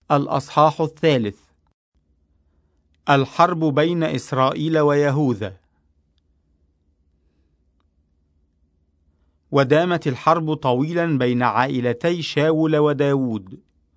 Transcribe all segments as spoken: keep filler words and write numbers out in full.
الأصحاح الثالث. الحرب بين إسرائيل ويهوذا. ودامت الحرب طويلا بين عائلتي شاول وداود،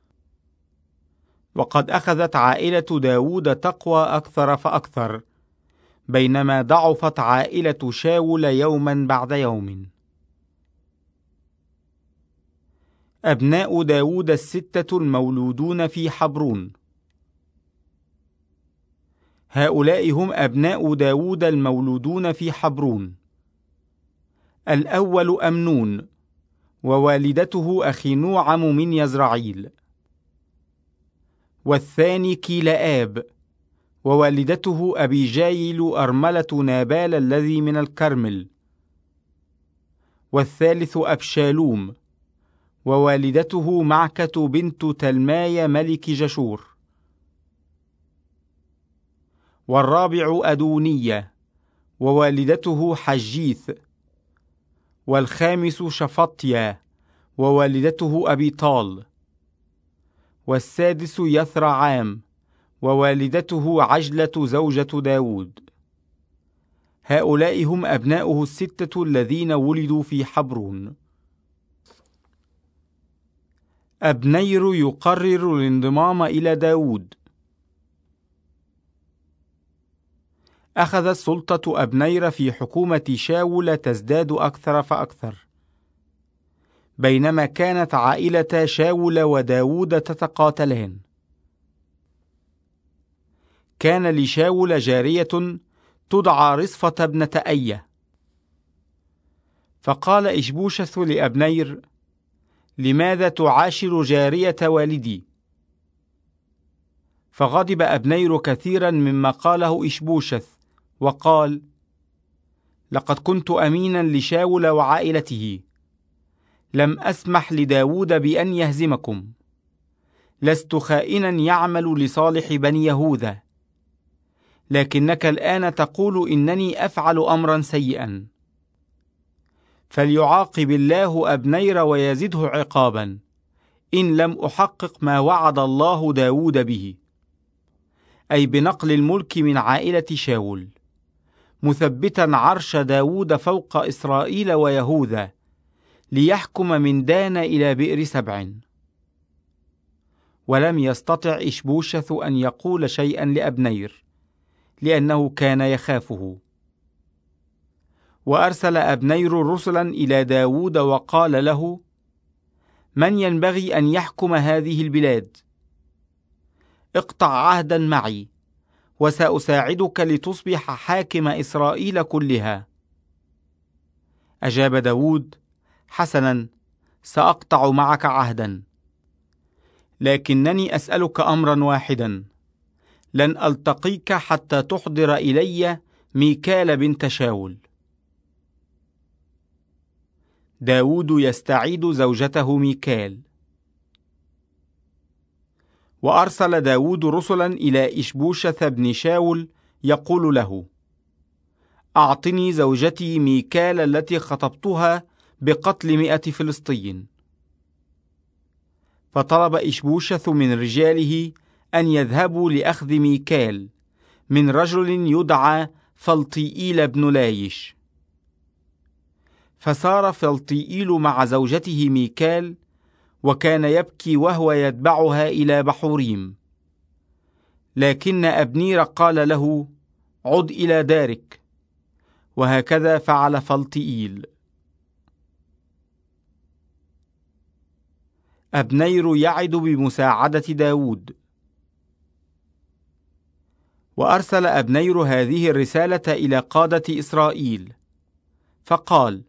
وقد أخذت عائلة داود تقوى أكثر فأكثر، بينما ضعفت عائلة شاول يوما بعد يوم. أبناء داود الستة المولودون في حبرون. هؤلاء هم أبناء داود المولودون في حبرون: الأول أمنون، ووالدته أخينوعم من يزرعيل. والثاني كيلآب، ووالدته أبيجايل أرملة نابال الذي من الكرمل. والثالث أبشالوم، ووالدته معكة بنت تلماي ملك جشور. والرابع أدونية، ووالدته حجيث. والخامس شفطيا، ووالدته أبيطال. والسادس يثرعام، ووالدته عجلة زوجة داود. هؤلاء هم أبناؤه الستة الذين ولدوا في حبرون. أبنير يقرر الانضمام إلى داود. أخذت سلطة أبنير في حكومة شاول تزداد أكثر فأكثر، بينما كانت عائلة شاول وداود تتقاتلان. كان لشاول جارية تدعى رصفة ابنة أية، فقال إشبوشث لأبنير: لماذا تعاشر جارية والدي؟ فغضب أبنير كثيرا مما قاله إشبوشث، وقال: لقد كنت أمينا لشاول وعائلته، لم أسمح لداود بأن يهزمكم، لست خائنا يعمل لصالح بني يهوذا، لكنك الآن تقول إنني أفعل أمرا سيئا. فليعاقب الله أبنير ويزده عقابا، إن لم أحقق ما وعد الله داود به، أي بنقل الملك من عائلة شاول، مثبتا عرش داود فوق إسرائيل ويهوذا، ليحكم من دان إلى بئر سبع. ولم يستطع إشبوشث أن يقول شيئا لأبنير، لأنه كان يخافه. وأرسل أبنير رسلا إلى داود وقال له: من ينبغي أن يحكم هذه البلاد؟ اقطع عهدا معي، وسأساعدك لتصبح حاكم إسرائيل كلها. أجاب داود: حسنا، سأقطع معك عهدا، لكنني أسألك أمرا واحدا: لن ألتقيك حتى تحضر إلي ميكال بنت شاول. داود يستعيد زوجته ميكال. وأرسل داود رسلا إلى إشبوشث بن شاول يقول له: أعطني زوجتي ميكال التي خطبتها بقتل مئة فلسطين. فطلب إشبوشث من رجاله أن يذهبوا لأخذ ميكال من رجل يدعى فلطيئيل بن لايش. فسار فلطيئيل مع زوجته ميكال، وكان يبكي وهو يتبعها إلى بحوريم. لكن أبنير قال له: عد إلى دارك. وهكذا فعل فلطيئيل. أبنير يعد بمساعدة داود. وأرسل أبنير هذه الرسالة إلى قادة إسرائيل، فقال: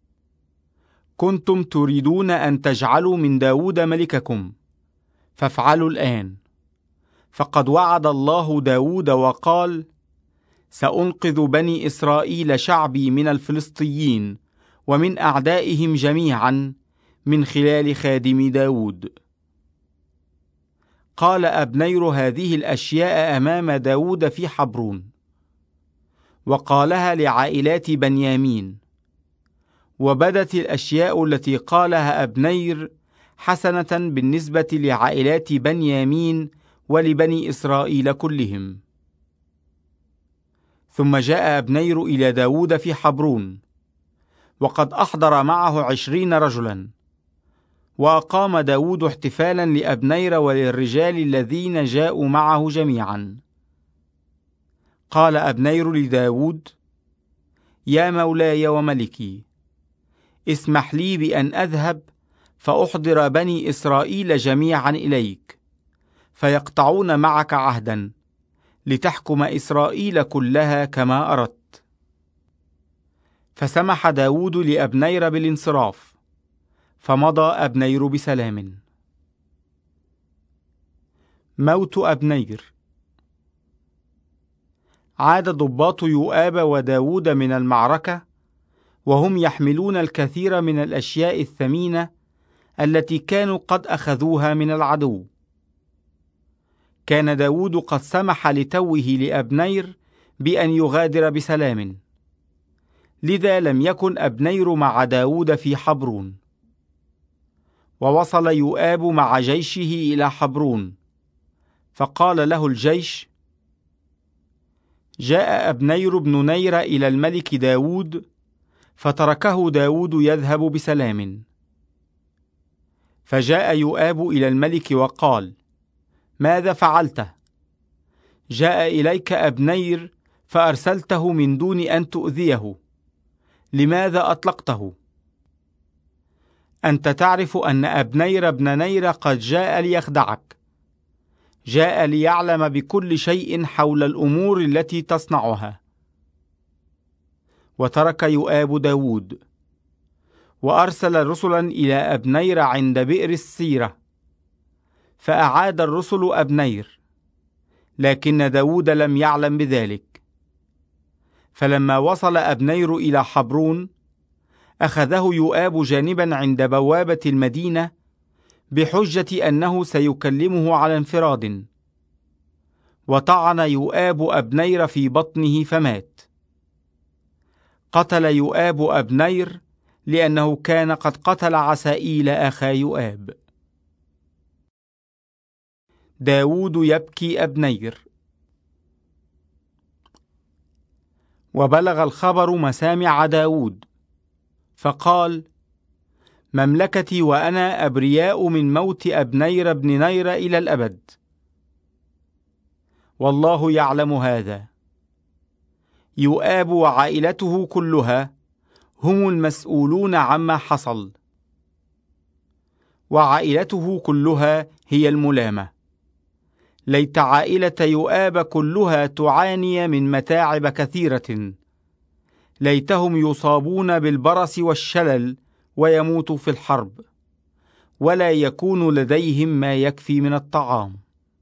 كنتم تريدون أن تجعلوا من داود ملككم، فافعلوا الآن. فقد وعد الله داود وقال: سأنقذ بني إسرائيل شعبي من الفلسطيين ومن أعدائهم جميعا من خلال خادم داود. قال أبنير هذه الأشياء أمام داود في حبرون، وقالها لعائلات بنيامين. وبدت الأشياء التي قالها أبنير حسنة بالنسبة لعائلات بنيامين ولبني إسرائيل كلهم. ثم جاء أبنير إلى داود في حبرون، وقد أحضر معه عشرين رجلا. وأقام داود احتفالا لأبنير وللرجال الذين جاءوا معه جميعا. قال أبنير لداود: يا مولاي وملكي، اسمح لي بأن أذهب فأحضر بني إسرائيل جميعا إليك، فيقطعون معك عهدا لتحكم إسرائيل كلها كما أردت. فسمح داود لأبنير بالانصراف، فمضى أبنير بسلام. موت أبنير. عاد ضباط يؤاب وداود من المعركة وهم يحملون الكثير من الأشياء الثمينة التي كانوا قد أخذوها من العدو. كان داود قد سمح لتوه لأبنير بأن يغادر بسلام، لذا لم يكن أبنير مع داود في حبرون. ووصل يؤاب مع جيشه إلى حبرون، فقال له الجيش: جاء أبنير بن نير إلى الملك داود، فتركه داود يذهب بسلام. فجاء يؤاب إلى الملك وقال: ماذا فعلت؟ جاء إليك أبنير فأرسلته من دون أن تؤذيه، لماذا أطلقته؟ أنت تعرف أن أبنير بن نير قد جاء ليخدعك، جاء ليعلم بكل شيء حول الأمور التي تصنعها. وترك يؤاب داود، وأرسل رسلا إلى أبنير عند بئر السيرة، فأعاد الرسل أبنير، لكن داود لم يعلم بذلك. فلما وصل أبنير إلى حبرون، أخذه يؤاب جانبا عند بوابة المدينة بحجة أنه سيكلمه على انفراد، وطعن يؤاب أبنير في بطنه فمات. قتل يؤاب أبنير لأنه كان قد قتل عسائيل أخا يؤاب. داود يبكي أبنير. وبلغ الخبر مسامع داود، فقال: مملكتي وأنا أبرياء من موت أبنير بن نير إلى الأبد، والله يعلم هذا. يؤاب وعائلته كلها هم المسؤولون عما حصل، وعائلته كلها هي الملامة. ليت عائلة يؤاب كلها تعاني من متاعب كثيرة، ليتهم يصابون بالبرص والشلل ويموتوا في الحرب، ولا يكون لديهم ما يكفي من الطعام.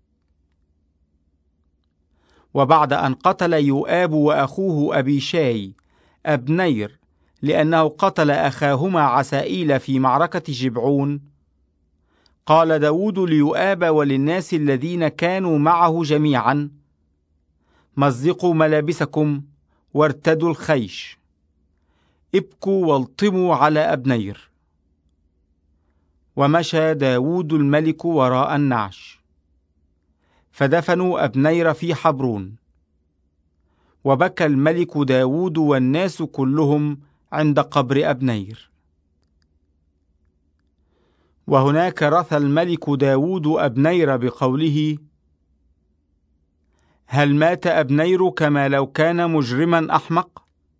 وبعد أن قتل يؤاب وأخوه أبيشاي أبنير لأنه قتل أخاهما عسائيل في معركة جبعون، قال داود ليؤاب وللناس الذين كانوا معه جميعا: مزقوا ملابسكم وارتدوا الخيش، ابكوا والطموا على أبنير. ومشى داود الملك وراء النعش، فدفنوا أبنير في حبرون. وبكى الملك داود والناس كلهم عند قبر أبنير. وهناك رثى الملك داود أبنير بقوله: هل مات أبنير كما لو كان مجرما أحمق؟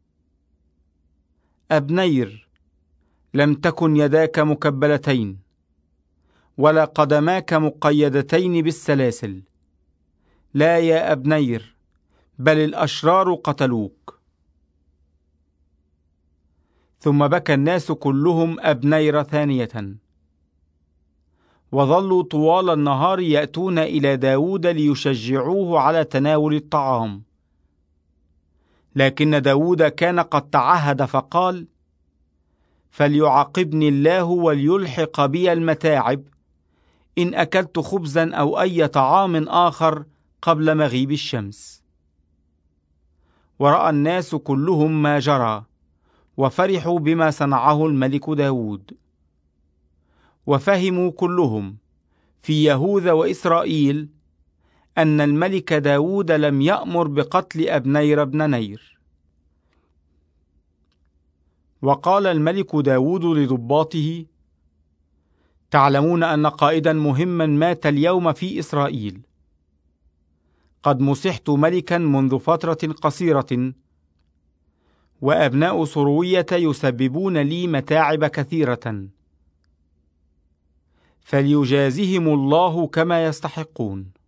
أبنير، لم تكن يداك مكبلتين ولا قدماك مقيدتين بالسلاسل، لا يا أبنير، بل الأشرار قتلوك. ثم بكى الناس كلهم أبنير ثانية، وظلوا طوال النهار يأتون إلى داود ليشجعوه على تناول الطعام. لكن داود كان قد تعهد فقال: فليعاقبني الله وليلحق بي المتاعب إن أكلت خبزا أو أي طعام آخر قبل مغيب الشمس. ورأى الناس كلهم ما جرى، وفرحوا بما صنعه الملك داود. وفهموا كلهم في يهوذا وإسرائيل أن الملك داود لم يأمر بقتل أبنير بن نير. وقال الملك داود لضباطه: تعلمون أن قائدا مهما مات اليوم في إسرائيل. قد مسحت ملكا منذ فترة قصيرة، وأبناء صروية يسببون لي متاعب كثيرة، فليجازهم الله كما يستحقون.